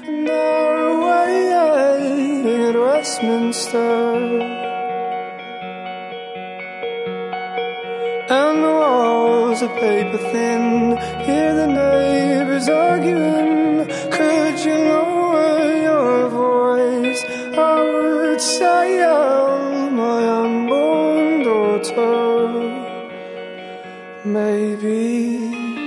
an hour away at Westminster, and the walls are paper thin. Hear the neighbors arguing. Could you lower your voice? I would say, oh, my unborn daughter, maybe